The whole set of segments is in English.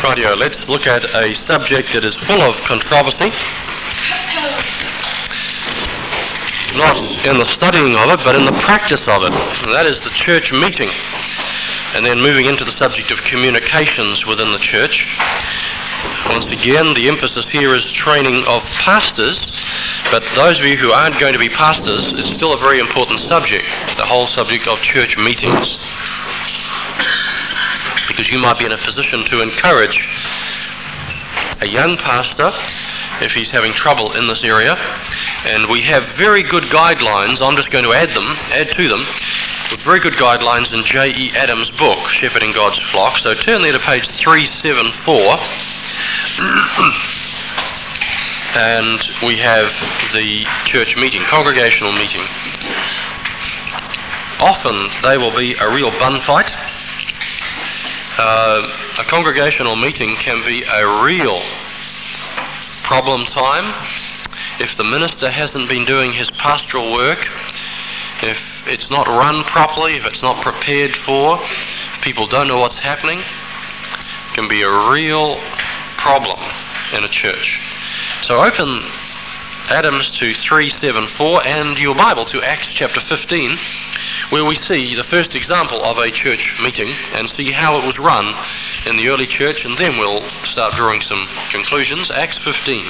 Rightio, let's look at a subject that is full of controversy. Not in the studying of it, but in the practice of it. And that is the church meeting. And then moving into the subject of communications within the church. Once again, the emphasis here is training of pastors, but those of you who aren't going to be pastors, it's still a very important subject, the whole subject of church meetings. Because you might be in a position to encourage a young pastor if he's having trouble in this area. And we have very good guidelines. I'm just going to add to them, with very good guidelines in J.E. Adams' book, Shepherding God's Flock. So turn there to page 374. And we have the church meeting, congregational meeting. Often they will be a real bun fight. A congregational meeting can be a real problem time if the minister hasn't been doing his pastoral work, if it's not run properly, if it's not prepared for, if people don't know what's happening. It can be a real problem in a church. So open Adams to 374 and your Bible to Acts chapter 15, where we see the first example of a church meeting and see how it was run in the early church, and then we'll start drawing some conclusions. Acts 15.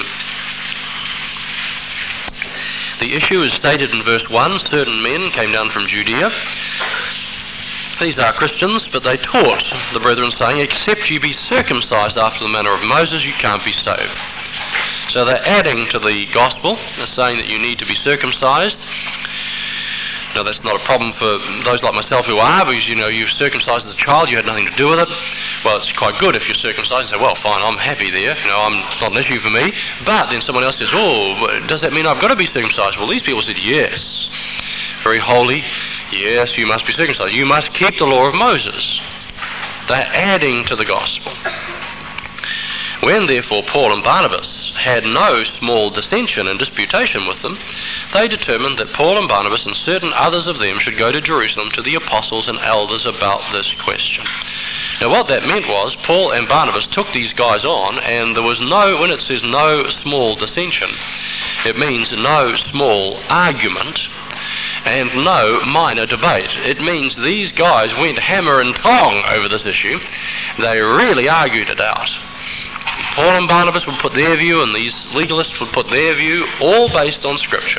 The issue is stated in verse 1. Certain men came down from Judea. These are Christians, but they taught the brethren, saying, except you be circumcised after the manner of Moses, you can't be saved. So they're adding to the gospel. They're saying that you need to be circumcised. Now, that's not a problem for those like myself who are, because, you're circumcised as a child, you had nothing to do with it. Well, it's quite good if you're circumcised and say, well, fine, I'm happy there, it's not an issue for me. But then someone else says, oh, does that mean I've got to be circumcised? Well, these people said, yes, very holy, yes, you must be circumcised. You must keep the law of Moses. They're adding to the gospel. When, therefore, Paul and Barnabas had no small dissension and disputation with them, they determined that Paul and Barnabas and certain others of them should go to Jerusalem to the apostles and elders about this question. Now, what that meant was Paul and Barnabas took these guys on, and there was when it says no small dissension, it means no small argument and no minor debate. It means these guys went hammer and tong over this issue. They really argued it out. Paul and Barnabas would put their view, and these legalists would put their view, all based on Scripture.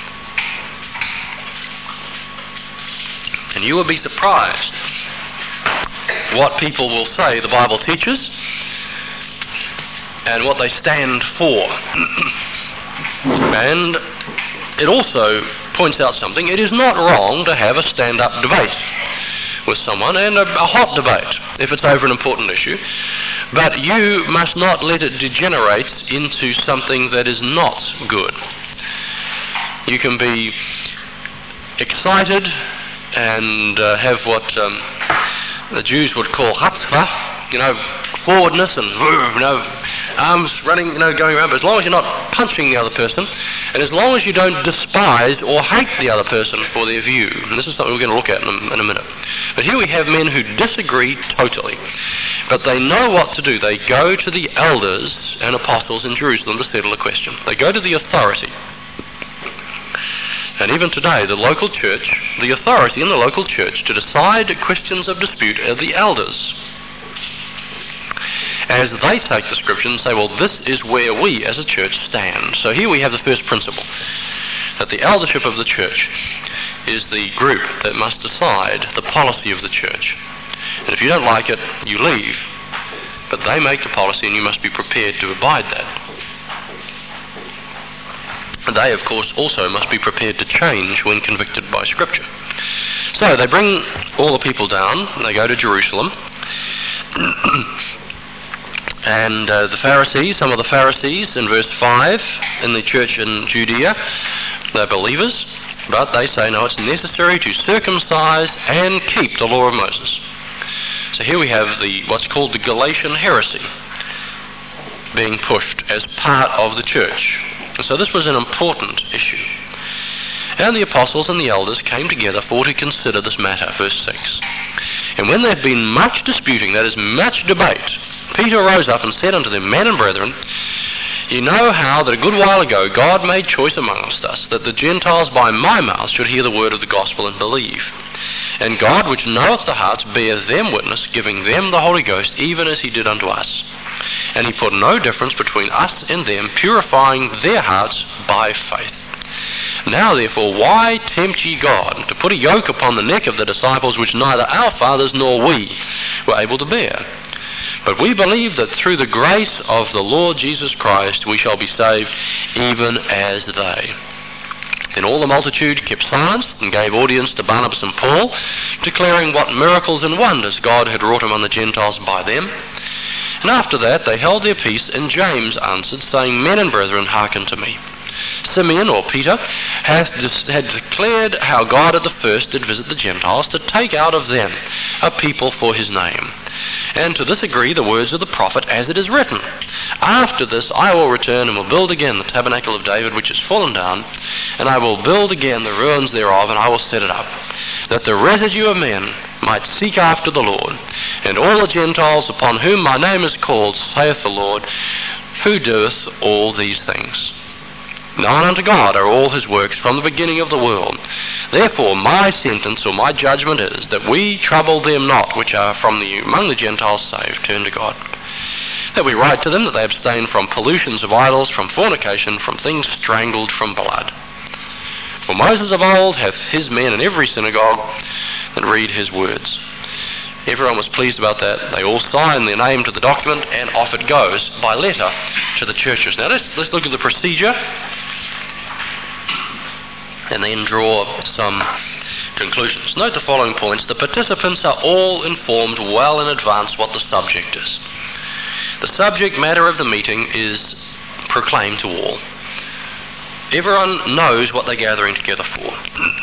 And you will be surprised what people will say the Bible teaches and what they stand for. And it also points out something. It is not wrong to have a stand-up debate with someone, and a hot debate if it's over an important issue. But you must not let it degenerate into something that is not good. You can be excited and have what the Jews would call chutzpah, forwardness and arms running, going around. But as long as you're not punching the other person, and as long as you don't despise or hate the other person for their view, and this is something we're going to look at in a minute. But here we have men who disagree totally, but they know what to do. They go to the elders and apostles in Jerusalem to settle a question. They go to the authority. And even today, the local church, the authority in the local church to decide questions of dispute are the elders. As they take the Scripture and say, well, this is where we as a church stand. So here we have the first principle, that the eldership of the church is the group that must decide the policy of the church. And if you don't like it, you leave. But they make the policy, and you must be prepared to abide that. And they, of course, also must be prepared to change when convicted by Scripture. So they bring all the people down, and they go to Jerusalem. And the Pharisees, some of the Pharisees, in verse 5, in the church in Judea, they're believers, but they say, no, it's necessary to circumcise and keep the law of Moses. So here we have what's called the Galatian heresy being pushed as part of the church. And so this was an important issue. And the apostles and the elders came together for to consider this matter. Verse 6. And when there had been much disputing, that is, much debate, Peter rose up and said unto them, Men and brethren, ye know how that a good while ago God made choice amongst us, that the Gentiles by my mouth should hear the word of the gospel and believe. And God, which knoweth the hearts, bear them witness, giving them the Holy Ghost, even as he did unto us. And he put no difference between us and them, purifying their hearts by faith. Now therefore, why tempt ye God to put a yoke upon the neck of the disciples which neither our fathers nor we were able to bear? But we believe that through the grace of the Lord Jesus Christ we shall be saved, even as they. Then all the multitude kept silence and gave audience to Barnabas and Paul, declaring what miracles and wonders God had wrought among the Gentiles by them. And after that they held their peace, and James answered, saying, Men and brethren, hearken to me. Simeon, or Peter, had declared how God at the first did visit the Gentiles to take out of them a people for his name. And to this agree the words of the prophet, as it is written, After this I will return and will build again the tabernacle of David which is fallen down, and I will build again the ruins thereof, and I will set it up, that the residue of men might seek after the Lord, and all the Gentiles upon whom my name is called, saith the Lord, who doeth all these things. Known unto God are all his works from the beginning of the world. Therefore my sentence or my judgment is, that we trouble them not which are among the Gentiles saved, turn to God. That we write to them that they abstain from pollutions of idols, from fornication, from things strangled, from blood. For Moses of old hath his men in every synagogue that read his words. Everyone was pleased about that. They all signed their name to the document, and off it goes by letter to the churches. Now let's look at the procedure and then draw some conclusions. Note the following points. The participants are all informed well in advance what the subject is. The subject matter of the meeting is proclaimed to all. Everyone knows what they're gathering together for.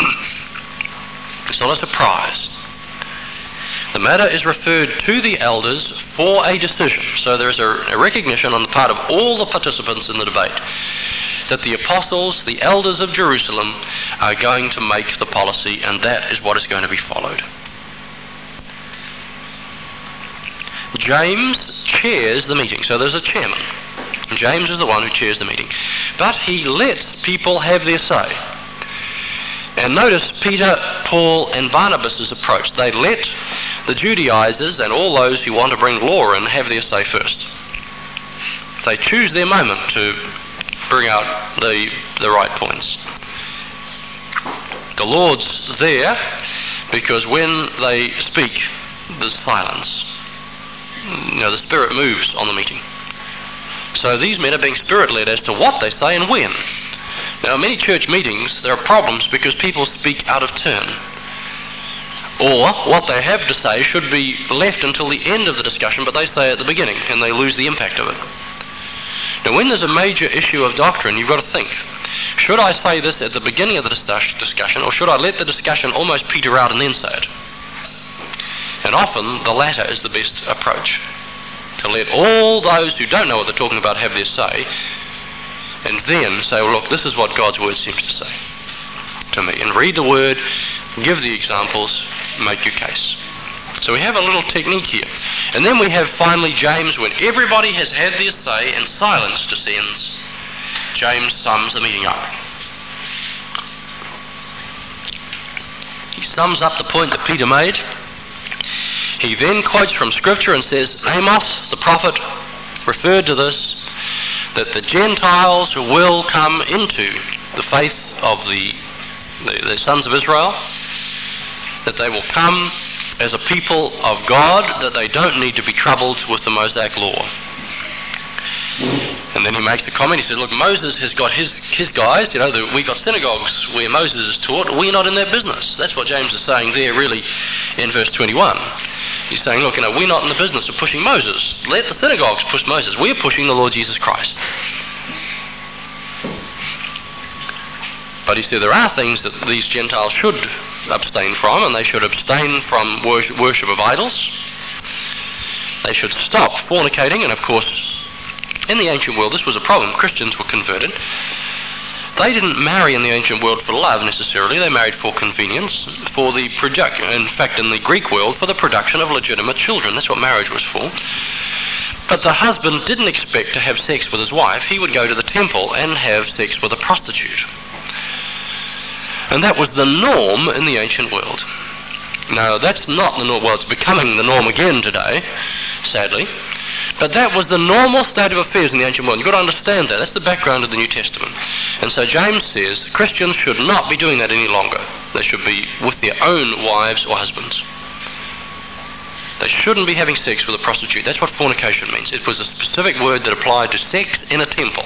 It's not a surprise. The matter is referred to the elders for a decision. So there's a recognition on the part of all the participants in the debate that the apostles, the elders of Jerusalem, are going to make the policy, and that is what is going to be followed. James chairs the meeting, so there's a chairman. James is the one who chairs the meeting. But he lets people have their say. And notice Peter, Paul, and Barnabas' approach. They let the Judaizers and all those who want to bring law in have their say first. They choose their moment to bring out the right points. The Lord's there because when they speak, there's silence. The Spirit moves on the meeting. So these men are being Spirit-led as to what they say and when. Now, in many church meetings, there are problems because people speak out of turn. Or what they have to say should be left until the end of the discussion, but they say it at the beginning, and they lose the impact of it. Now, when there's a major issue of doctrine, you've got to think, should I say this at the beginning of the discussion, or should I let the discussion almost peter out and then say it? And often, the latter is the best approach, to let all those who don't know what they're talking about have their say, and then say, well, look, this is what God's Word seems to say to me. And read the Word, give the examples, make your case. So we have a little technique here. And then we have finally James, when everybody has had their say and silence descends, James sums the meeting up. He sums up the point that Peter made. He then quotes from Scripture and says, Amos, the prophet, referred to this, that the Gentiles will come into the faith of the sons of Israel, that they will come as a people of God, that they don't need to be troubled with the Mosaic law. And then he makes the comment, he said, look, Moses has got his guys, we've got synagogues where Moses is taught, we're not in that business. That's what James is saying there really in verse 21. He's saying, look, we're not in the business of pushing Moses. Let the synagogues push Moses. We're pushing the Lord Jesus Christ. But he said there are things that these Gentiles should abstain from, and they should abstain from worship of idols. They should stop fornicating, and of course, in the ancient world this was a problem. Christians were converted. They didn't marry in the ancient world for love necessarily. They married for convenience, for the production. In fact, in the Greek world, for the production of legitimate children. That's what marriage was for. But the husband didn't expect to have sex with his wife. He would go to the temple and have sex with a prostitute. And that was the norm in the ancient world. Now, that's not the norm. Well, it's becoming the norm again today, sadly. But that was the normal state of affairs in the ancient world. You've got to understand that. That's the background of the New Testament. And so James says Christians should not be doing that any longer. They should be with their own wives or husbands. They shouldn't be having sex with a prostitute. That's what fornication means. It was a specific word that applied to sex in a temple.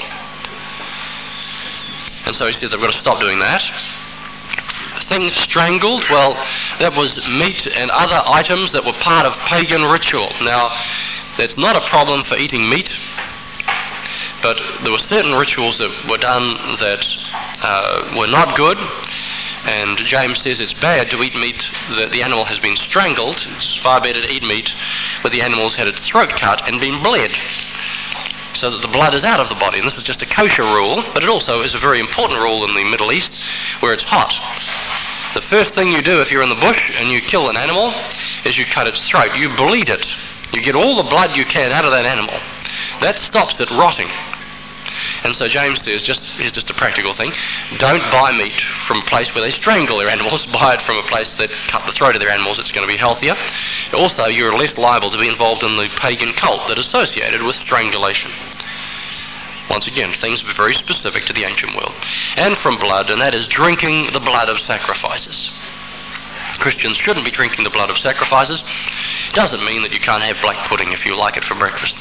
And so he says they've got to stop doing that. Things strangled, well, that was meat and other items that were part of pagan ritual. Now, that's not a problem for eating meat, but there were certain rituals that were done that were not good, and James says it's bad to eat meat that the animal has been strangled. It's far better to eat meat where the animal's had its throat cut and been bled, so that the blood is out of the body. And this is just a kosher rule, but it also is a very important rule in the Middle East where it's hot. The first thing you do if you're in the bush and you kill an animal is you cut its throat. You bleed it. You get all the blood you can out of that animal. That stops it rotting. And so James says, here's just a practical thing. Don't buy meat from a place where they strangle their animals. Buy it from a place that cut the throat of their animals. It's going to be healthier. Also, you're less liable to be involved in the pagan cult that is associated with strangulation. Once again, things very specific to the ancient world. And from blood, and that is drinking the blood of sacrifices. Christians shouldn't be drinking the blood of sacrifices. Doesn't mean that you can't have black pudding if you like it for breakfast.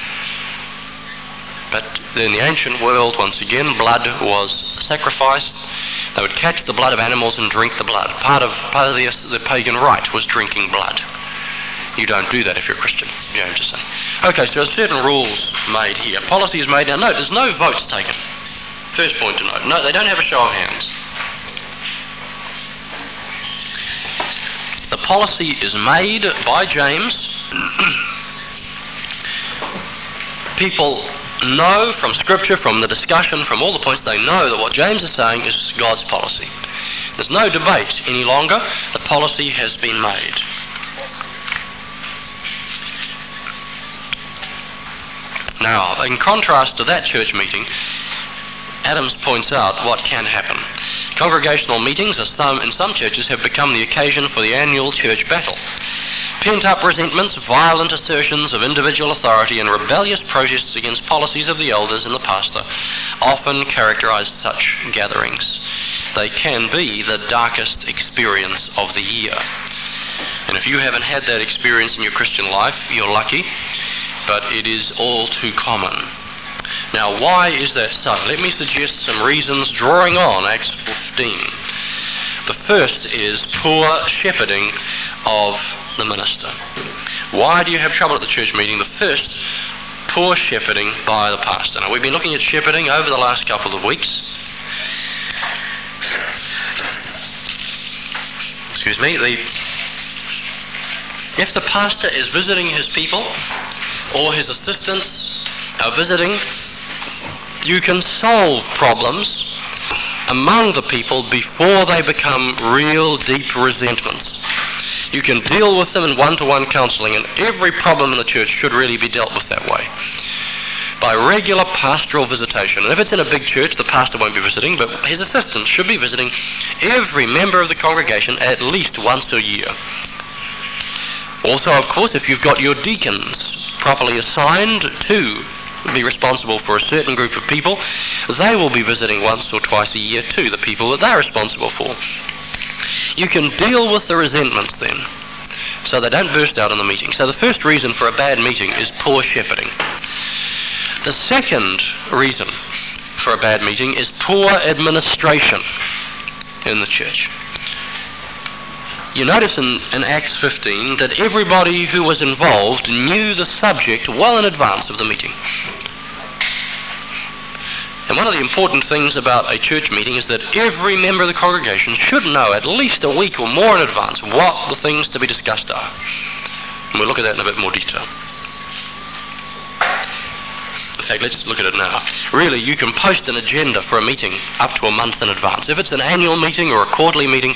But in the ancient world, once again, blood was sacrificed. They would catch the blood of animals and drink the blood. Part of the pagan rite was drinking blood. You don't do that if you're a Christian, James is saying. Okay, so there are certain rules made here. Policy is made. Now note, there's no votes taken. First point to note. No, they don't have a show of hands. The policy is made by James. People know from Scripture, from the discussion, from all the points, they know that what James is saying is God's policy. There's no debate any longer. The policy has been made. Now, in contrast to that church meeting, Adams points out what can happen. Congregational meetings in some churches have become the occasion for the annual church battle. Pent-up resentments, violent assertions of individual authority, and rebellious protests against policies of the elders and the pastor often characterize such gatherings. They can be the darkest experience of the year. And if you haven't had that experience in your Christian life, you're lucky, but it is all too common. Now, why is that so? Let me suggest some reasons drawing on Acts 15. The first is poor shepherding of the minister. Why do you have trouble at the church meeting? The first, poor shepherding by the pastor. Now, we've been looking at shepherding over the last couple of weeks. Excuse me. If the pastor is visiting his people, or his assistants are visiting, you can solve problems among the people before they become real deep resentments. You can deal with them in one-to-one counseling, and every problem in the church should really be dealt with that way, by regular pastoral visitation. And if it's in a big church, the pastor won't be visiting, but his assistants should be visiting every member of the congregation at least once a year. Also, of course, if you've got your deacons properly assigned to be responsible for a certain group of people, they will be visiting once or twice a year too, the people that they're responsible for. You can deal with the resentments then, so they don't burst out in the meeting. So the first reason for a bad meeting is poor shepherding. The second reason for a bad meeting is poor administration in the church. You notice in Acts 15 that everybody who was involved knew the subject well in advance of the meeting. And one of the important things about a church meeting is that every member of the congregation should know at least a week or more in advance what the things to be discussed are. And we'll look at that in a bit more detail. fact, let's look at it now. Really, you can post an agenda for a meeting up to a month in advance. If it's an annual meeting or a quarterly meeting,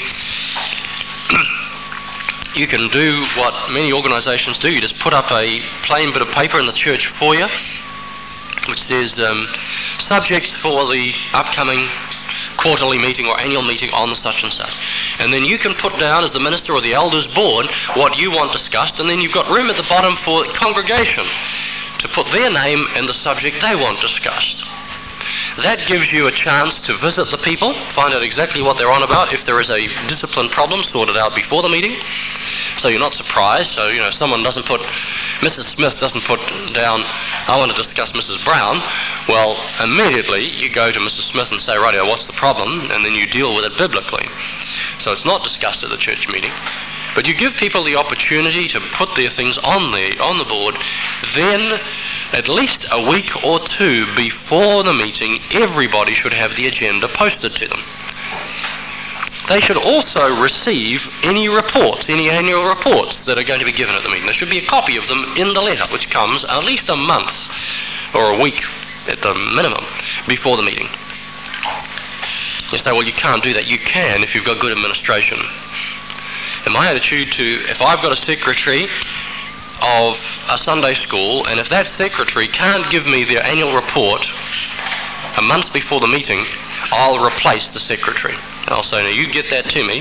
you can do what many organisations do. You just put up a plain bit of paper in the church foyer which says subjects for the upcoming quarterly meeting or annual meeting on such and such. And then you can put down as the minister or the elders board what you want discussed, and then you've got room at the bottom for the congregation to put their name in the subject they want discussed. That gives you a chance to visit the people, find out exactly what they're on about. If there is a discipline problem, sort it out before the meeting, so you're not surprised. So, someone doesn't put, Mrs. Smith doesn't put down, I want to discuss Mrs. Brown. Well, immediately you go to Mrs. Smith and say, rightio, what's the problem? And then you deal with it biblically. So it's not discussed at the church meeting. But you give people the opportunity to put their things on the board. Then, at least a week or two before the meeting, everybody should have the agenda posted to them. They should also receive any reports, any annual reports that are going to be given at the meeting. There should be a copy of them in the letter, which comes at least a month or a week at the minimum before the meeting. You say, well, you can't do that. You can if you've got good administration. And my attitude if I've got a secretary of a Sunday school, and if that secretary can't give me their annual report a month before the meeting, I'll replace the secretary. I'll say, now you get that to me,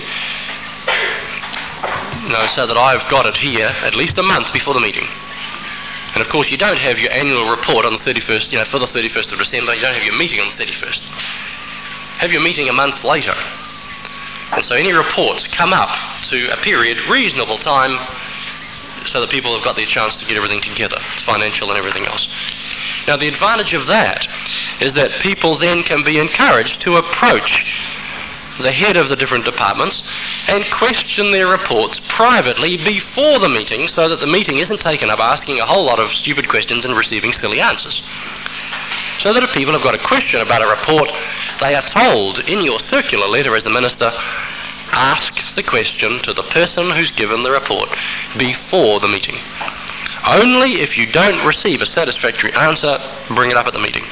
so that I've got it here at least a month before the meeting. And of course you don't have your annual report on the 31st, for the 31st of December, you don't have your meeting on the 31st. Have your meeting a month later. And so any reports come up to a period, reasonable time, so that people have got their chance to get everything together, financial and everything else. Now the advantage of that is that people then can be encouraged to approach the head of the different departments and question their reports privately before the meeting, so that the meeting isn't taken up asking a whole lot of stupid questions and receiving silly answers. So that if people have got a question about a report, they are told in your circular letter as the minister, ask the question to the person who's given the report before the meeting. Only if you don't receive a satisfactory answer, bring it up at the meeting.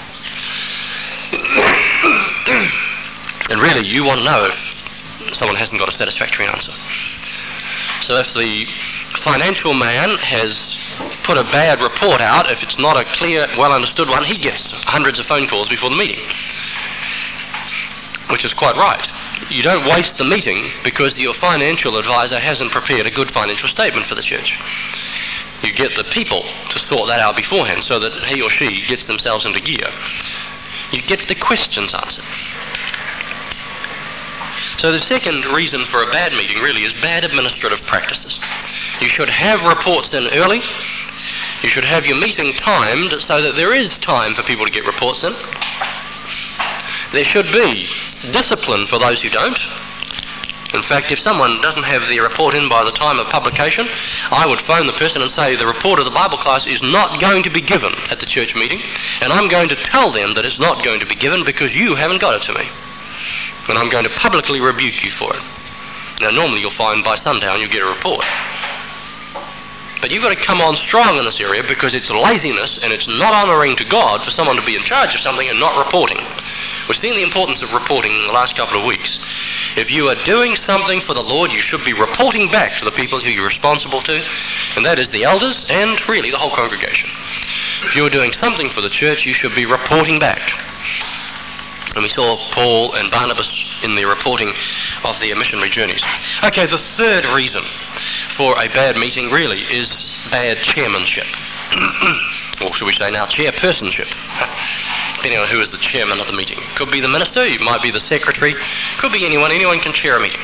And really, you want to know if someone hasn't got a satisfactory answer. So if the financial man has put a bad report out, if it's not a clear, well understood one, he gets hundreds of phone calls before the meeting, which is quite right. You don't waste the meeting because your financial advisor hasn't prepared a good financial statement for the church. You get the people to sort that out beforehand so that he or she gets themselves into gear. You get the questions answered. So the second reason for a bad meeting really is bad administrative practices. You should have reports in early. You should have your meeting timed so that there is time for people to get reports in. There should be discipline for those who don't. In fact, if someone doesn't have their report in by the time of publication, I would phone the person and say, the report of the Bible class is not going to be given at the church meeting, and I'm going to tell them that it's not going to be given because you haven't got it to me. And I'm going to publicly rebuke you for it. Now, normally you'll find by sundown you'll get a report. But you've got to come on strong in this area because it's laziness and it's not honouring to God for someone to be in charge of something and not reporting. We've seen the importance of reporting in the last couple of weeks. If you are doing something for the Lord, you should be reporting back to the people who you're responsible to, and that is the elders and really the whole congregation. If you're doing something for the church, you should be reporting back. And we saw Paul and Barnabas in their reporting of their missionary journeys. Okay, the third reason for a bad meeting really is bad chairmanship. Or should we say now chairpersonship, depending on who is the chairman of the meeting. Could be the minister, it might be the secretary, could be anyone can chair a meeting.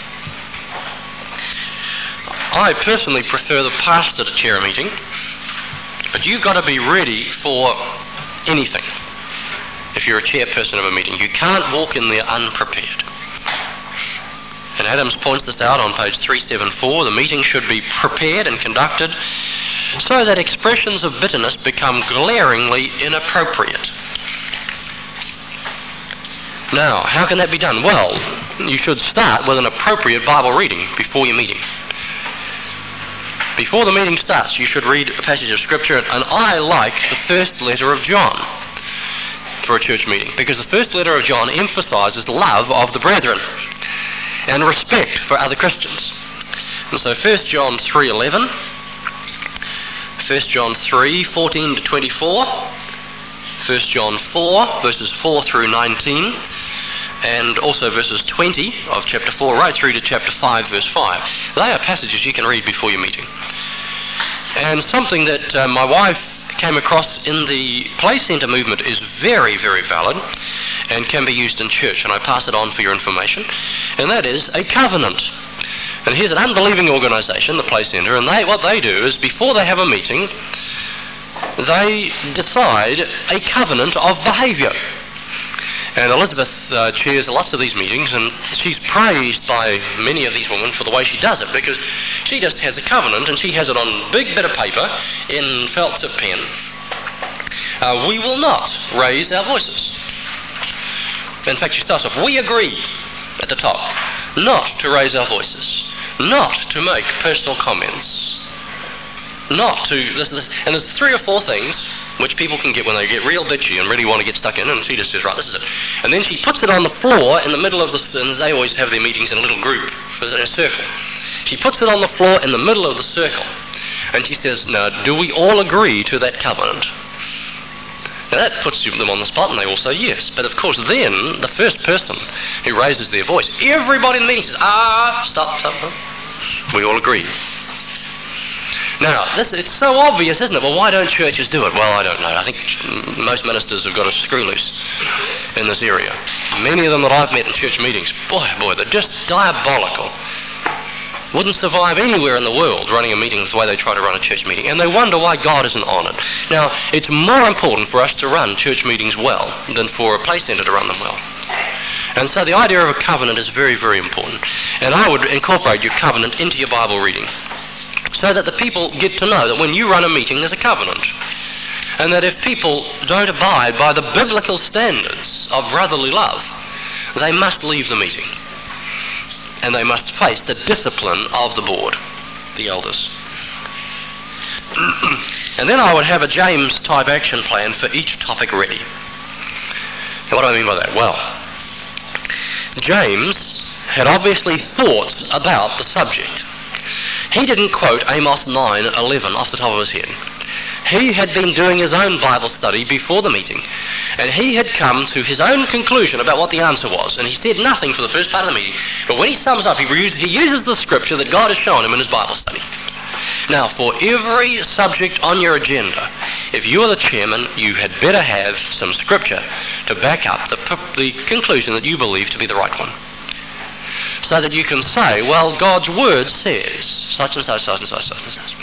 I personally prefer the pastor to chair a meeting, but you've got to be ready for anything. If you're a chairperson of a meeting, you can't walk in there unprepared. And Adams points this out on page 374. The meeting should be prepared and conducted so that expressions of bitterness become glaringly inappropriate. Now, how can that be done? Well, you should start with an appropriate Bible reading before your meeting. Before the meeting starts, you should read a passage of Scripture, and I like the first letter of John for a church meeting, because the first letter of John emphasizes love of the brethren and respect for other Christians. And so 1 John 3:11, 1 John 3:14 to 24, 1 John 4, verses 4 through 19, and also verses 20 of chapter 4 right through to chapter 5, verse 5. They are passages you can read before your meeting. And something that my wife came across in the Play Centre movement is very, very valid and can be used in church, and I pass it on for your information, and that is a covenant. And here's an unbelieving organisation, the Play Centre, and what they do is before they have a meeting, they decide a covenant of behaviour. And Elizabeth chairs lots of these meetings, and she's praised by many of these women for the way she does it, because she just has a covenant, and she has it on a big bit of paper in felt tip pen. We will not raise our voices. In fact, she starts off, we agree at the top not to raise our voices, not to make personal comments, not to this. And there's 3 or 4 things which people can get when they get real bitchy and really want to get stuck in, and she just says, right, this is it. And then she puts it on the floor in the middle of the, and they always have their meetings in a little group, in a circle. She puts it on the floor in the middle of the circle, and she says, now, do we all agree to that covenant? Now that puts them on the spot, and they all say yes. But of course then, the first person who raises their voice, everybody in the meeting says, stop. We all agree. Now, it's so obvious, isn't it? Well, why don't churches do it? Well, I don't know. I think most ministers have got a screw loose in this area. Many of them that I've met in church meetings, boy, they're just diabolical. Wouldn't survive anywhere in the world running a meeting the way they try to run a church meeting. And they wonder why God isn't on it. Now, it's more important for us to run church meetings well than for a Play Centre to run them well. And so the idea of a covenant is very, very important. And I would incorporate your covenant into your Bible reading, so that the people get to know that when you run a meeting, there's a covenant. And that if people don't abide by the biblical standards of brotherly love, they must leave the meeting. And they must face the discipline of the board, the elders. And then I would have a James-type action plan for each topic ready. Now, what do I mean by that? Well, James had obviously thought about the subject. He didn't quote Amos 9:11 off the top of his head. He had been doing his own Bible study before the meeting, and he had come to his own conclusion about what the answer was, and he said nothing for the first part of the meeting, but when he sums up, he uses the scripture that God has shown him in his Bible study. Now, for every subject on your agenda, if you are the chairman, you had better have some scripture to back up the conclusion that you believe to be the right one. So that you can say, well, God's word says such and such, such and such, such and such.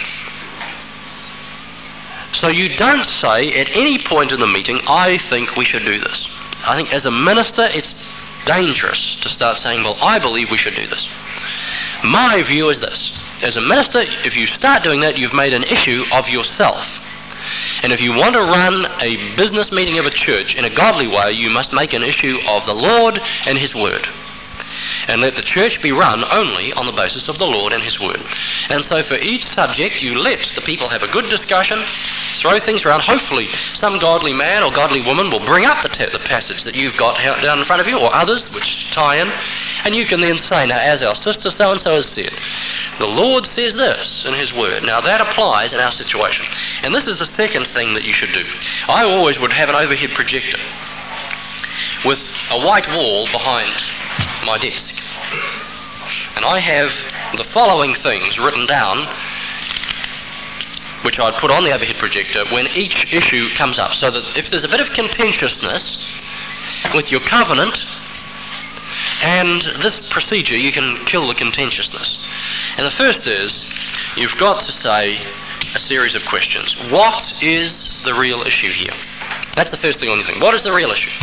So you don't say at any point in the meeting, I think we should do this. I think as a minister, it's dangerous to start saying, well, I believe we should do this. My view is this. As a minister, if you start doing that, you've made an issue of yourself. And if you want to run a business meeting of a church in a godly way, you must make an issue of the Lord and His Word. And let the church be run only on the basis of the Lord and His Word. And so for each subject, you let the people have a good discussion, throw things around. Hopefully some godly man or godly woman will bring up the passage that you've got down in front of you, or others which tie in, and you can then say, now, as our sister so-and-so has said, the Lord says this in His Word. Now that applies in our situation. And this is the second thing that you should do. I always would have an overhead projector with a white wall behind my desk. And I have the following things written down, which I'd put on the overhead projector when each issue comes up, so that if there's a bit of contentiousness with your covenant and this procedure, you can kill the contentiousness. And the first is, you've got to say a series of questions. What is the real issue here? That's the first thing on your thing. What is the real issue?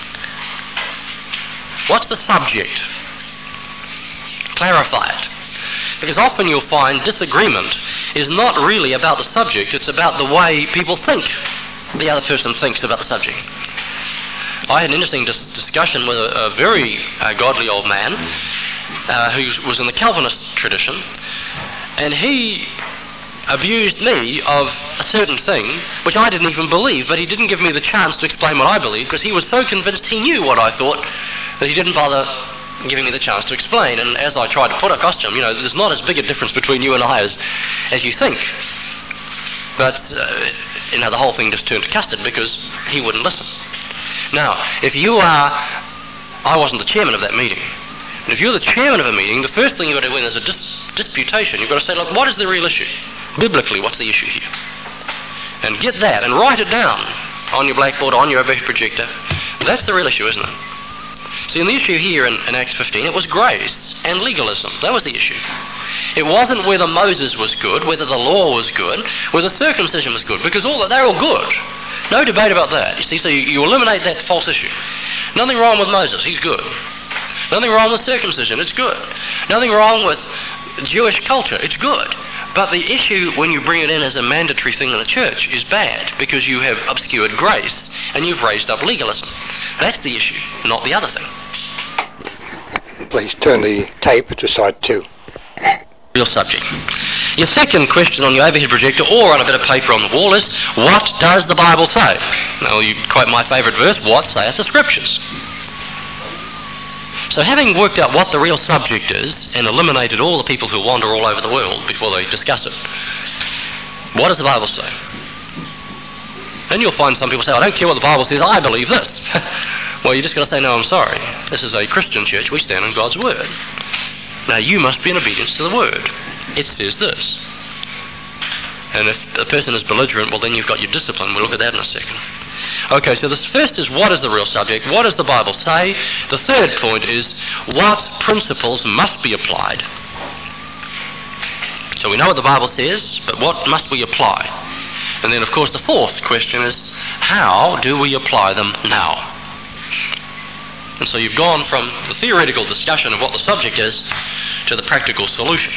What's the subject? Clarify it. Because often you'll find disagreement is not really about the subject, it's about the way people think the other person thinks about the subject. I had an interesting discussion with a very godly old man who was in the Calvinist tradition, and he abused me of a certain thing, which I didn't even believe, but he didn't give me the chance to explain what I believed, because he was so convinced he knew what I thought that he didn't bother giving me the chance to explain. And as I tried to put across to him, there's not as big a difference between you and I as you think. But, the whole thing just turned to custard because he wouldn't listen. Now, if you are... I wasn't the chairman of that meeting. And if you're the chairman of a meeting, the first thing you've got to do when there's a disputation, you've got to say, look, what is the real issue? Biblically, what's the issue here? And get that and write it down on your blackboard, on your overhead projector. That's the real issue, isn't it? See, in the issue here in Acts 15, it was grace and legalism. That was the issue. It wasn't whether Moses was good, whether the law was good, whether circumcision was good, because they're all good. No debate about that. You see, so you eliminate that false issue. Nothing wrong with Moses, he's good. Nothing wrong with circumcision, it's good. Nothing wrong with Jewish culture, it's good. But the issue when you bring it in as a mandatory thing in the church is bad, because you have obscured grace and you've raised up legalism. That's the issue, not the other thing. Please turn the tape to side 2. Real subject. Your second question on your overhead projector or on a bit of paper on the wall is, what does the Bible say? Now, you quote my favourite verse, what saith the Scriptures? So having worked out what the real subject is and eliminated all the people who wander all over the world before they discuss it, what does the Bible say? And you'll find some people say, I don't care what the Bible says, I believe this. Well, you just got to say, no, I'm sorry. This is a Christian church, we stand on God's Word. Now, you must be in obedience to the Word. It says this. And if a person is belligerent, well, then you've got your discipline. We'll look at that in a second. Okay, so this first is, what is the real subject? What does the Bible say? The third point is, what principles must be applied? So we know what the Bible says, but what must we apply? And then, of course, the fourth question is, how do we apply them now? And so you've gone from the theoretical discussion of what the subject is to the practical solution.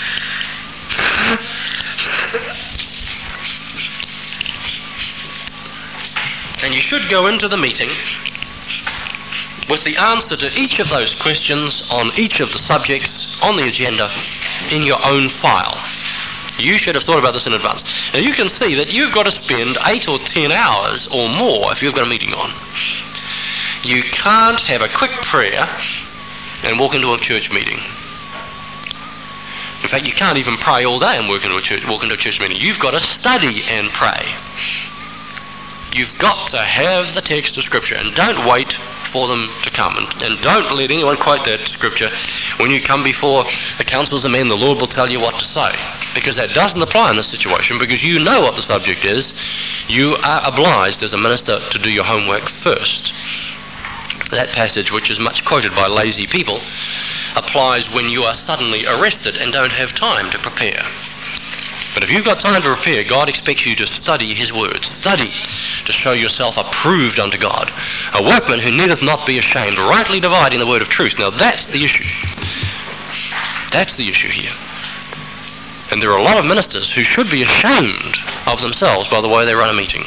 And you should go into the meeting with the answer to each of those questions on each of the subjects on the agenda in your own file. You should have thought about this in advance. Now you can see that you've got to spend 8 or 10 hours or more if you've got a meeting on. You can't have a quick prayer and walk into a church meeting. In fact, you can't even pray all day and walk into a church meeting. You've got to study and pray. You've got to have the text of Scripture, and don't wait for them to come. And don't let anyone quote that Scripture. When you come before the councils of men, the Lord will tell you what to say. Because that doesn't apply in this situation, because you know what the subject is. You are obliged as a minister to do your homework first. That passage, which is much quoted by lazy people, applies when you are suddenly arrested and don't have time to prepare. But if you've got time to prepare, God expects you to study His Word. Study to show yourself approved unto God. A workman who needeth not be ashamed, rightly dividing the word of truth. Now that's the issue. That's the issue here. And there are a lot of ministers who should be ashamed of themselves by the way they run a meeting.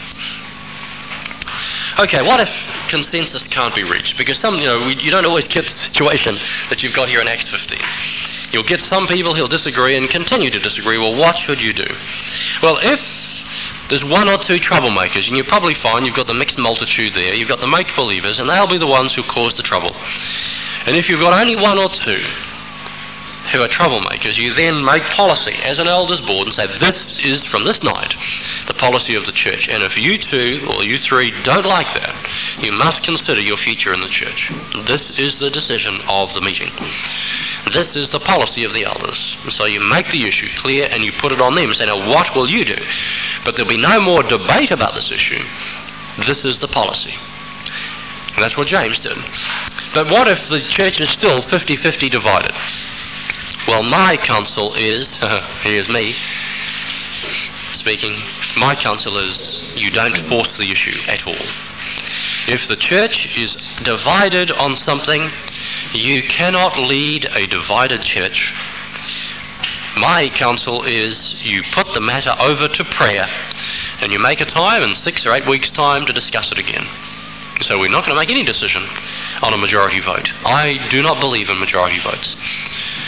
Okay, what if consensus can't be reached? Because you don't always get the situation that you've got here in Acts 15. You'll get some people who'll disagree and continue to disagree. Well, what should you do? Well, if there's one or two troublemakers, and you'll probably find you've got the mixed multitude there, you've got the make-believers, and they'll be the ones who cause the trouble. And if you've got only one or two who are troublemakers, you then make policy as an elders board and say, this is, from this night, the policy of the church. And if you two or you three don't like that, you must consider your future in the church. This is the decision of the meeting. This is the policy of the elders. And so you make the issue clear and you put it on them and say, now what will you do? But there'll be no more debate about this issue. This is the policy. And that's what James did. But what if the church is still 50-50 divided? Well, my counsel is, here's me speaking, my counsel is you don't force the issue at all. If the church is divided on something, you cannot lead a divided church. My counsel is you put the matter over to prayer and you make a time in 6 or 8 weeks' time to discuss it again. So we're not going to make any decision on a majority vote. I do not believe in majority votes.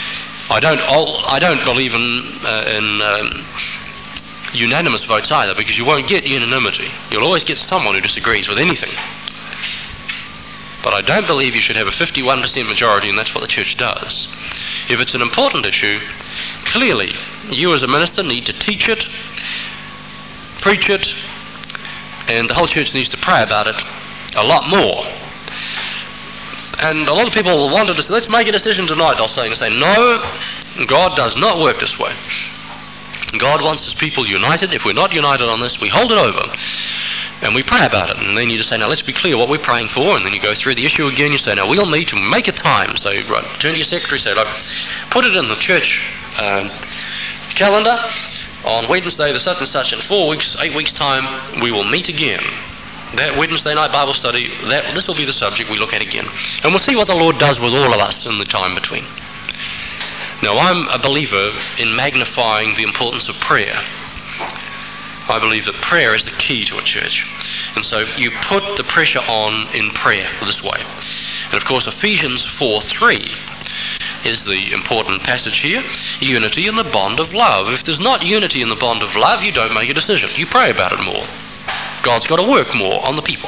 I don't believe in unanimous votes either, because you won't get unanimity. You'll always get someone who disagrees with anything. But I don't believe you should have a 51% majority, and that's what the church does. If it's an important issue, clearly you as a minister need to teach it, preach it, and the whole church needs to pray about it a lot more. And a lot of people wanted to say, let's make a decision tonight, they'll say, no, God does not work this way. God wants his people united. If we're not united on this, we hold it over and we pray about it. And then you just say, now let's be clear what we're praying for. And then you go through the issue again. You say, now we'll need to make a time. So right, turn to your secretary, say, look, put it in the church calendar on Wednesday the such and such, in 4 weeks, 8 weeks time, we will meet again. That Wednesday night Bible study, this will be the subject we look at again. And we'll see what the Lord does with all of us in the time between. Now, I'm a believer in magnifying the importance of prayer. I believe that prayer is the key to a church. And so you put the pressure on in prayer this way. And of course, Ephesians 4:3 is the important passage here. Unity in the bond of love. If there's not unity in the bond of love, you don't make a decision. You pray about it more. God's got to work more on the people.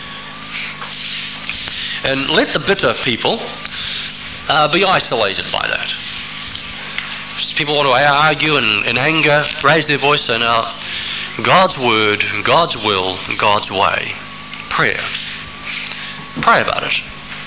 And let the bitter people be isolated by that. People want to argue in anger, raise their voice, say, now, God's word, God's will, God's way. Prayer. Pray about it.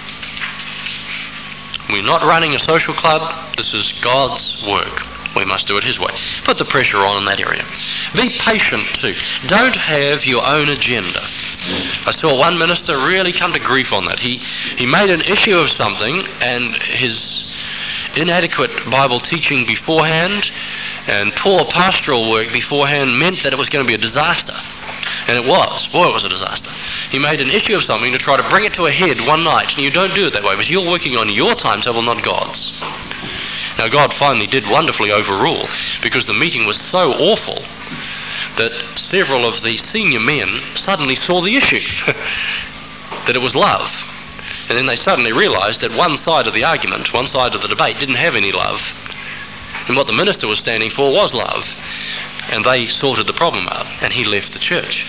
We're not running a social club. This is God's work. We must do it his way. Put the pressure on in that area. Be patient too. Don't have your own agenda. I saw one minister really come to grief on that. He made an issue of something, and his inadequate Bible teaching beforehand and poor pastoral work beforehand meant that it was going to be a disaster. And it was. Boy, it was a disaster. He made an issue of something to try to bring it to a head one night, and you don't do it that way because you're working on your timetable, not God's. Now, God finally did wonderfully overrule, because the meeting was so awful that several of the senior men suddenly saw the issue, that it was love. And then they suddenly realized that one side of the argument, one side of the debate, didn't have any love. And what the minister was standing for was love. And they sorted the problem out, and he left the church.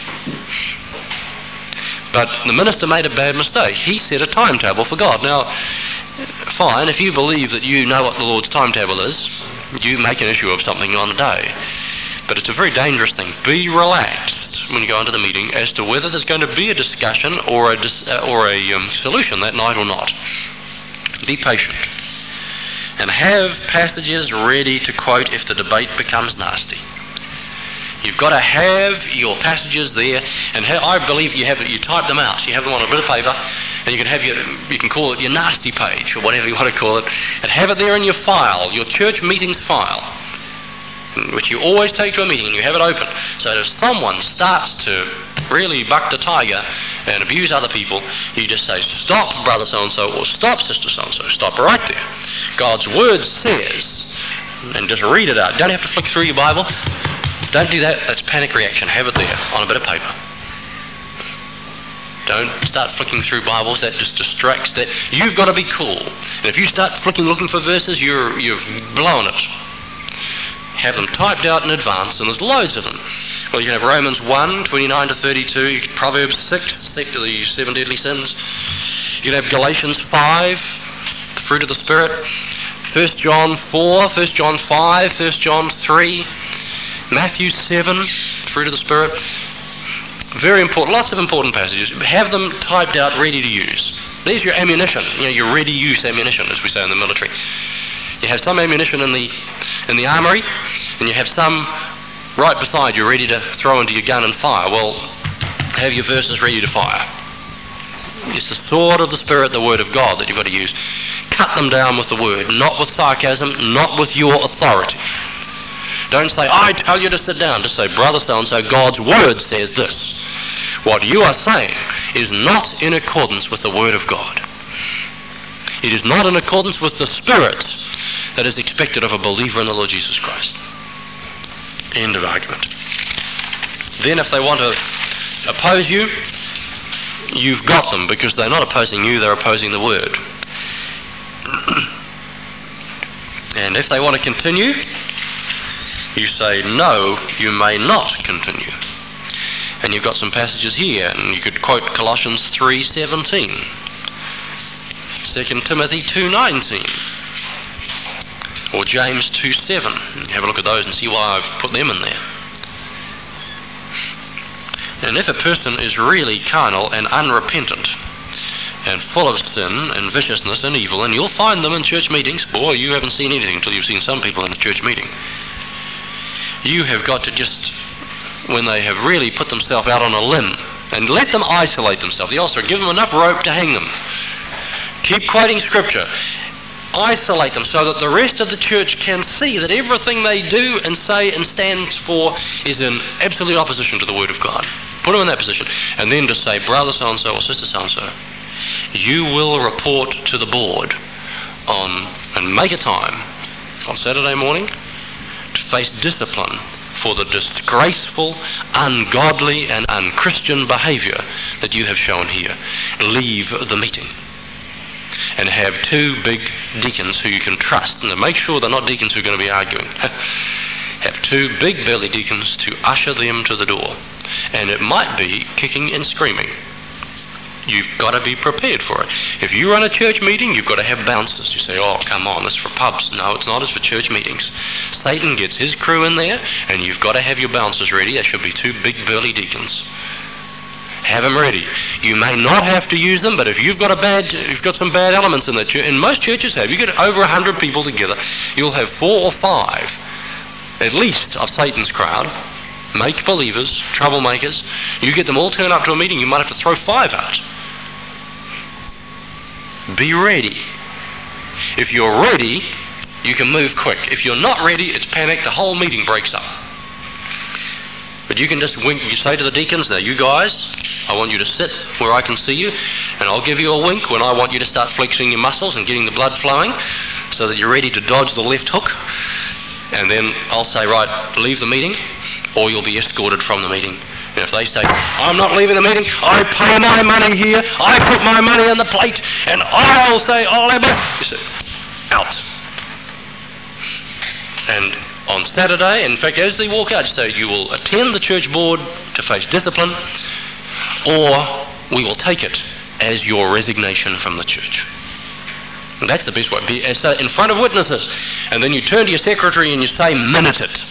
But the minister made a bad mistake. He set a timetable for God. Now, fine, if you believe that you know what the Lord's timetable is, you make an issue of something on a day. But it's a very dangerous thing. Be relaxed when you go into the meeting as to whether there's going to be a discussion or a solution that night or not. Be patient. And have passages ready to quote if the debate becomes nasty. You've got to have your passages there, and I believe you type them out. You have them on a bit of paper, and you can call it your nasty page or whatever you want to call it, and have it there in your file, your church meetings file, which you always take to a meeting, and you have it open. So that if someone starts to really buck the tiger and abuse other people, you just say, stop, brother so-and-so, or stop, sister so-and-so. Stop right there. God's word says, and just read it out. Don't have to flick through your Bible. Don't do that. That's panic reaction. Have it there on a bit of paper. Don't start flicking through Bibles. That just distracts. That you've got to be cool. And if you start looking for verses, you've blown it. Have them typed out in advance, and there's loads of them. Well, you can have Romans 1, 29 to 32, Proverbs 6, the 7 deadly sins. You can have Galatians 5, the fruit of the Spirit, 1 John 4, 1 John 5, 1 John 3, Matthew 7, fruit of the Spirit. Very important, lots of important passages. Have them typed out, ready to use. There's your ammunition, your ready-use ammunition, as we say in the military. You have some ammunition in the armory, and you have some right beside you ready to throw into your gun and fire. Well, have your verses ready to fire. It's the sword of the Spirit, the Word of God, that you've got to use. Cut them down with the Word, not with sarcasm, not with your authority. Don't say, I tell you to sit down. Just say, brother so-and-so, God's Word says this. What you are saying is not in accordance with the Word of God. It is not in accordance with the Spirit that is expected of a believer in the Lord Jesus Christ. End of argument. Then if they want to oppose you, you've got them, because they're not opposing you, they're opposing the Word. And if they want to continue, you say, no, you may not continue. And you've got some passages here, and you could quote Colossians 3:17, 2 Timothy 2:19, or James 2:7. Have a look at those and see why I've put them in there. And if a person is really carnal and unrepentant, and full of sin and viciousness and evil, and you'll find them in church meetings. Boy, you haven't seen anything until you've seen some people in a church meeting. You have got to just, when they have really put themselves out on a limb, and let them isolate themselves. The also give them enough rope to hang them. Keep quoting Scripture. Isolate them so that the rest of the church can see that everything they do and say and stand for is in absolute opposition to the Word of God. Put them in that position. And then just say, brother so-and-so or sister so-and-so, you will report to the board and make a time on Saturday morning to face discipline for the disgraceful, ungodly and unchristian behaviour that you have shown here. Leave the meeting. And have two big deacons who you can trust. And make sure they're not deacons who are going to be arguing. Have two big burly deacons to usher them to the door. And it might be kicking and screaming. You've got to be prepared for it. If you run a church meeting, you've got to have bouncers. You say, oh, come on, this is for pubs. No, it's not. It's for church meetings. Satan gets his crew in there, and you've got to have your bouncers ready. There should be two big burly deacons. Have them ready. You may not have to use them, but if you've got some bad elements in the church, and most churches have, you get over 100 people together, you'll have 4 or 5, at least, of Satan's crowd, make-believers, troublemakers. You get them all turned up to a meeting, you might have to throw 5 out. Be ready. If you're ready, you can move quick. If you're not ready, it's panic, the whole meeting breaks up. But you can just wink. You say to the deacons, now you guys, I want you to sit where I can see you, and I'll give you a wink when I want you to start flexing your muscles and getting the blood flowing so that you're ready to dodge the left hook. And then I'll say, right, leave the meeting, or you'll be escorted from the meeting. And if they say, I'm not leaving the meeting, I pay my money here, I put my money on the plate, and I'll say, I'll have it. You say, out. And on Saturday, in fact, as they walk out, you say, you will attend the church board to face discipline, or we will take it as your resignation from the church. And that's the best way. Be in front of witnesses. And then you turn to your secretary and you say, minute it.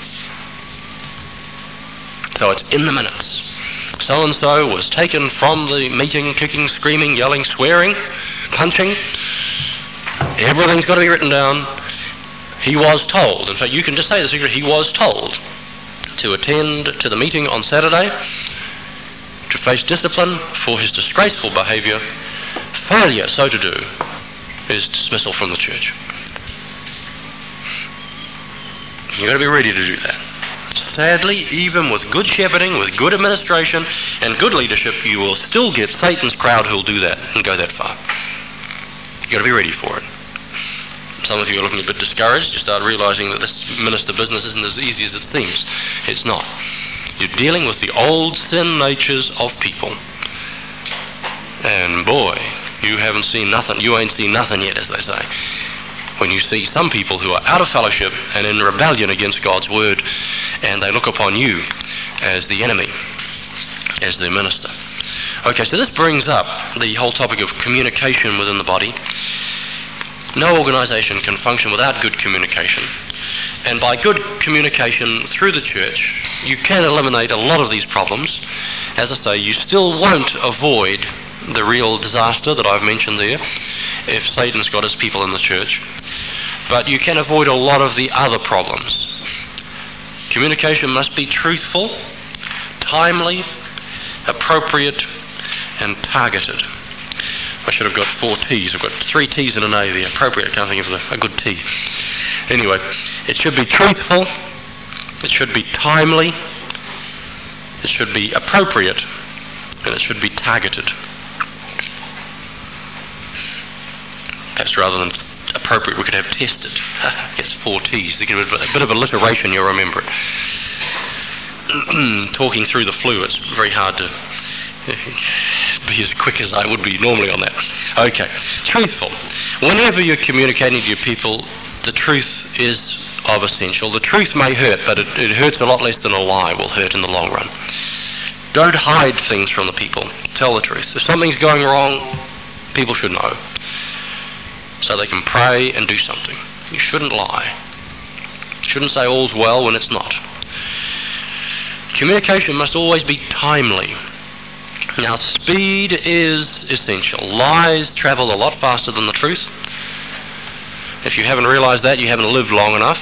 So it's in the minutes. So-and-so was taken from the meeting, kicking, screaming, yelling, swearing, punching. Everything's got to be written down. He was told, in fact, you can just say the secret, he was told to attend to the meeting on Saturday, to face discipline for his disgraceful behaviour. Failure so to do is dismissal from the church. You've got to be ready to do that. Sadly, even with good shepherding, with good administration and good leadership, you will still get Satan's crowd who'll do that and go that far. You've got to be ready for it. Some of you are looking a bit discouraged. You start realising that this minister business isn't as easy as it seems. It's not. You're dealing with the old sin natures of people. And boy, you haven't seen nothing. You ain't seen nothing yet, as they say. When you see some people who are out of fellowship and in rebellion against God's word, and they look upon you as the enemy, as their minister. Okay, so this brings up the whole topic of communication within the body. No organisation can function without good communication. And by good communication through the church, you can eliminate a lot of these problems. As I say, you still won't avoid the real disaster that I've mentioned there if Satan's got his people in the church. But you can avoid a lot of the other problems. Communication must be truthful, timely, appropriate, and targeted. I should have got 4 T's. I've got 3 T's and an A there. Appropriate, I can't think of a good T. Anyway, it should be truthful, it should be timely, it should be appropriate, and it should be targeted. Perhaps rather than appropriate, we could have tested. It's 4 T's. To get a bit of alliteration, you'll remember it. Talking through the flu, it's very hard to be as quick as I would be normally on that. Okay. Truthful. Whenever you're communicating to your people, the truth is of essential. The truth may hurt, but it hurts a lot less than a lie will hurt in the long run. Don't hide things from the people. Tell the truth. If something's going wrong, people should know, so they can pray and do something. You shouldn't lie. You shouldn't say all's well when it's not. Communication must always be timely. Now, speed is essential. Lies travel a lot faster than the truth. If you haven't realized that, you haven't lived long enough.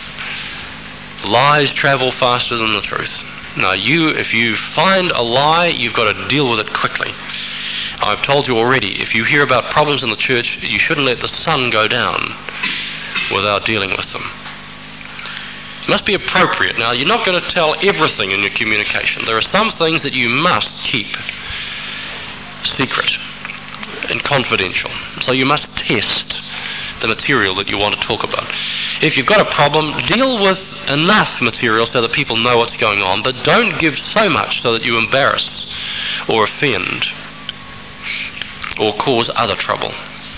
Lies travel faster than the truth. Now, if you find a lie, you've got to deal with it quickly. I've told you already, if you hear about problems in the church, you shouldn't let the sun go down without dealing with them. It must be appropriate. Now, you're not going to tell everything in your communication. There are some things that you must keep secret and confidential. So you must test the material that you want to talk about. If you've got a problem, deal with enough material so that people know what's going on, but don't give so much so that you embarrass or offend or cause other trouble.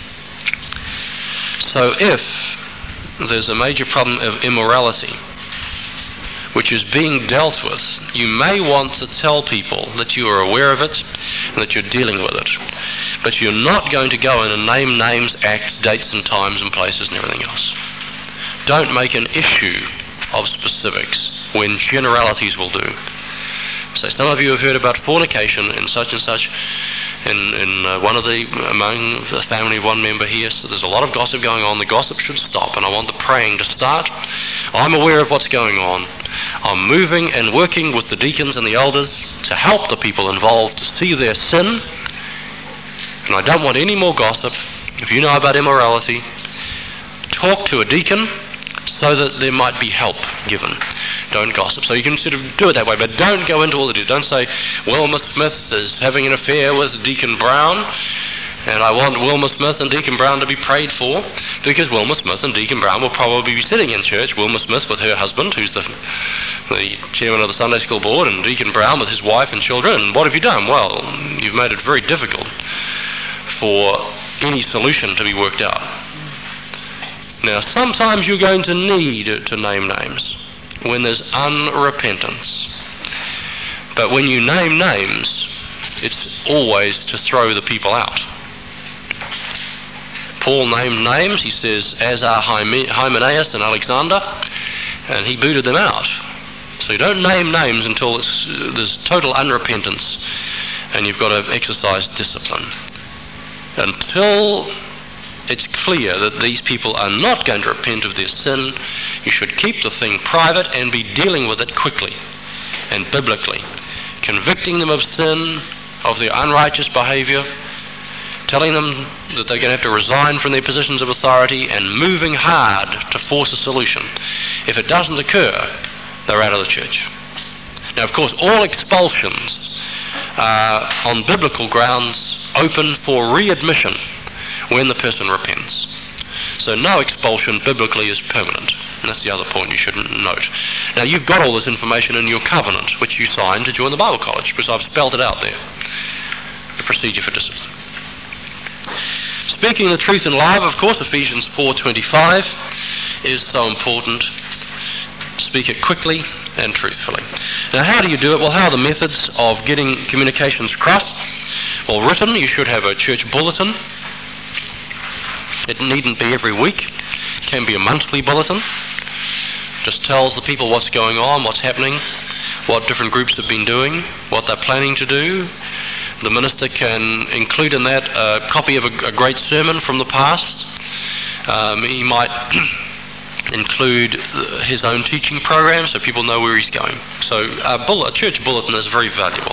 So if there's a major problem of immorality which is being dealt with, you may want to tell people that you are aware of it and that you're dealing with it. But you're not going to go in and name names, acts, dates and times and places and everything else. Don't make an issue of specifics when generalities will do. So some of you have heard about fornication in such and such among the family of one member here. So there's a lot of gossip going on. The gossip should stop, and I want the praying to start. I'm aware of what's going on. I'm moving and working with the deacons and the elders to help the people involved to see their sin. And I don't want any more gossip. If you know about immorality, talk to a deacon so that there might be help given. Don't gossip. So you can sort of do it that way, but don't go into all the details. Don't say, Wilma Smith is having an affair with Deacon Brown, and I want Wilma Smith and Deacon Brown to be prayed for, because Wilma Smith and Deacon Brown will probably be sitting in church, Wilma Smith with her husband, who's the chairman of the Sunday School Board, and Deacon Brown with his wife and children. And what have you done? Well, you've made it very difficult for any solution to be worked out. Now, sometimes you're going to need to name names when there's unrepentance. But when you name names, it's always to throw the people out. Paul named names. He says, as are Hymenaeus and Alexander, and he booted them out. So you don't name names until there's total unrepentance, and you've got to exercise discipline. Until it's clear that these people are not going to repent of their sin, you should keep the thing private and be dealing with it quickly and biblically, convicting them of sin, of their unrighteous behavior, telling them that they're going to have to resign from their positions of authority, and moving hard to force a solution. If it doesn't occur, they're out of the church. Now, of course, all expulsions are on biblical grounds open for readmission when the person repents. So no expulsion biblically is permanent. And that's the other point you should note. Now, you've got all this information in your covenant, which you signed to join the Bible College, because I've spelled it out there, the procedure for discipline. Speaking the truth in love, of course, Ephesians 4:25 is so important. Speak it quickly and truthfully. Now, how do you do it? Well, how are the methods of getting communications across? Well, written, you should have a church bulletin. It needn't be every week. It can be a monthly bulletin. Just tells the people what's going on, what's happening, what different groups have been doing, what they're planning to do. The minister can include in that a copy of a great sermon from the past. He might include his own teaching program so people know where he's going. So a church bulletin is very valuable.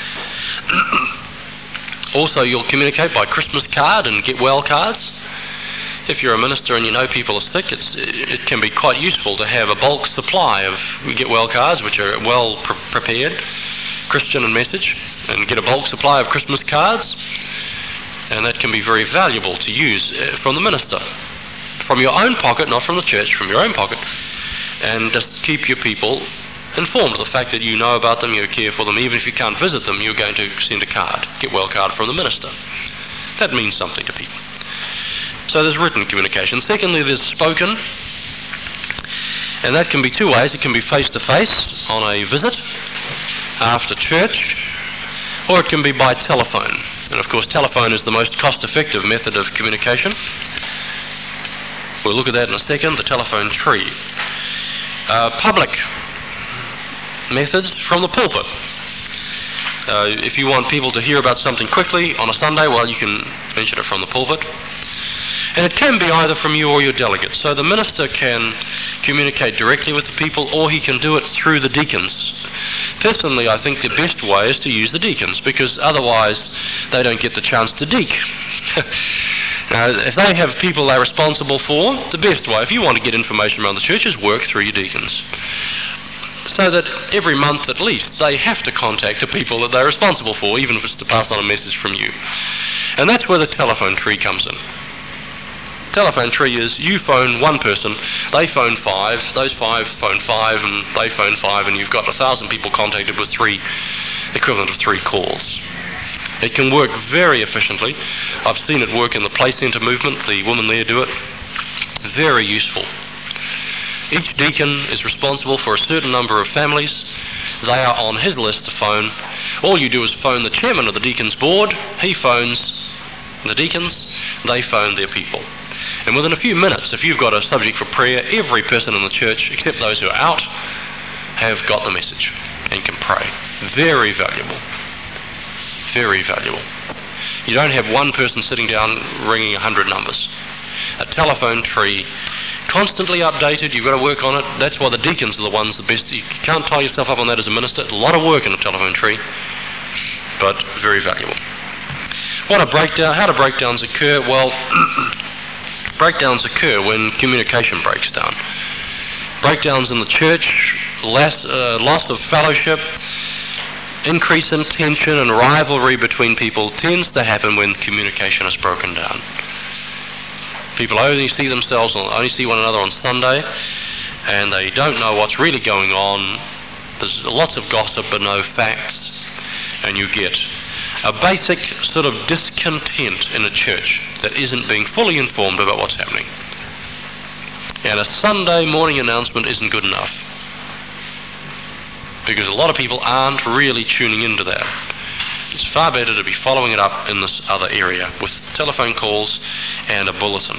Also, you'll communicate by Christmas card and get well cards. If you're a minister and you know people are sick, it can be quite useful to have a bulk supply of get well cards, which are well prepared, Christian and message, and get a bulk supply of Christmas cards, and that can be very valuable to use from the minister, from your own pocket, not from the church, from your own pocket, and just keep your people informed of the fact that you know about them, you care for them. Even if you can't visit them, you're going to send a card, get well card from the minister. That means something to people. So there's written communication. Secondly, there's spoken. And that can be two ways. It can be face-to-face on a visit after church, or it can be by telephone. And of course, telephone is the most cost-effective method of communication. We'll look at that in a second, the telephone tree. Public methods from the pulpit. If you want people to hear about something quickly on a Sunday, well, you can mention it from the pulpit. And it can be either from you or your delegate. So the minister can communicate directly with the people, or he can do it through the deacons. Personally, I think the best way is to use the deacons, because otherwise they don't get the chance to deek. Now, if they have people they're responsible for, the best way, if you want to get information around the church, is work through your deacons. So that every month at least they have to contact the people that they're responsible for, even if it's to pass on a message from you. And that's where the telephone tree comes in. Telephone tree is you phone one person, they phone five, those five phone five, and they phone five, and you've got 1,000 people contacted with equivalent of 3 calls. It can work very efficiently. I've seen it work in the Play Centre movement. The women there do it. Very useful. Each deacon is responsible for a certain number of families. They are on his list to phone. All you do is phone the chairman of the deacons board. He phones the deacons. They phone their people. And within a few minutes, if you've got a subject for prayer, every person in the church, except those who are out, have got the message and can pray. Very valuable. Very valuable. You don't have one person sitting down ringing 100 numbers. A telephone tree, constantly updated, you've got to work on it. That's why the deacons are the ones the best. You can't tie yourself up on that as a minister. A lot of work in a telephone tree, but very valuable. How do breakdowns occur? Well, breakdowns occur when communication breaks down. Breakdowns in the church, loss of fellowship, increase in tension and rivalry between people tends to happen when communication is broken down. People only see one another on Sunday, and they don't know what's really going on. There's lots of gossip but no facts, and you get a basic sort of discontent in a church that isn't being fully informed about what's happening. And a Sunday morning announcement isn't good enough, because a lot of people aren't really tuning into that. It's far better to be following it up in this other area with telephone calls and a bulletin.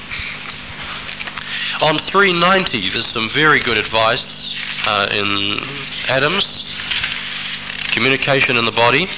On 390, there's some very good advice in Adams, communication in the body.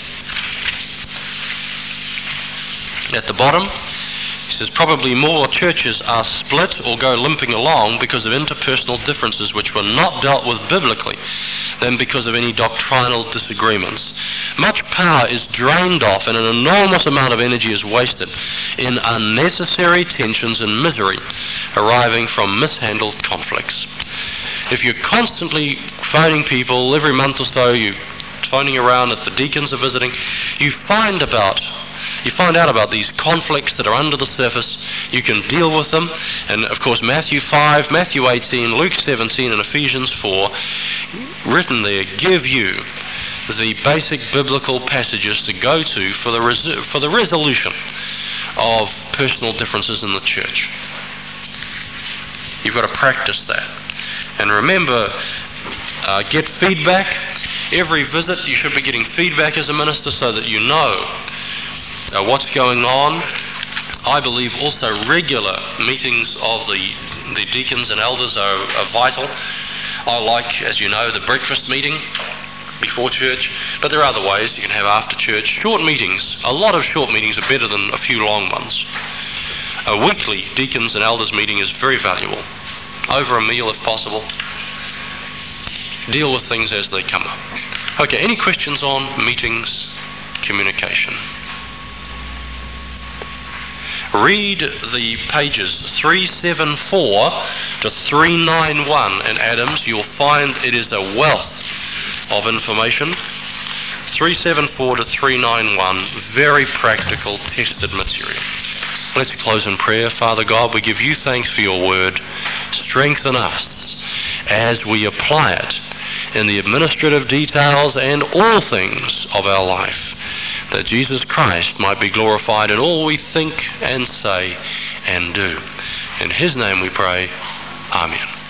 At the bottom, he says, probably more churches are split or go limping along because of interpersonal differences which were not dealt with biblically than because of any doctrinal disagreements. Much power is drained off and an enormous amount of energy is wasted in unnecessary tensions and misery arriving from mishandled conflicts. If you're constantly phoning people every month or so, you're phoning around if the deacons are visiting, you find out about these conflicts that are under the surface. You can deal with them. And of course Matthew 5, Matthew 18, Luke 17 and Ephesians 4 written there give you the basic biblical passages to go to for the resolution of personal differences in the church. You've got to practice that. And remember, get feedback. Every visit you should be getting feedback as a minister so that you know what's going on. I believe also regular meetings of the deacons and elders are vital. I like, as you know, the breakfast meeting before church, but there are other ways you can have after church. Short meetings, a lot of short meetings are better than a few long ones. A weekly deacons and elders meeting is very valuable. Over a meal if possible. Deal with things as they come up. Okay, any questions on meetings, communication? Read the pages 374 to 391 in Adams. You'll find it is a wealth of information. 374 to 391, very practical, tested material. Let's close in prayer. Father God, we give you thanks for your word. Strengthen us as we apply it in the administrative details and all things of our life. that Jesus Christ might be glorified in all we think and say and do. In his name we pray. Amen.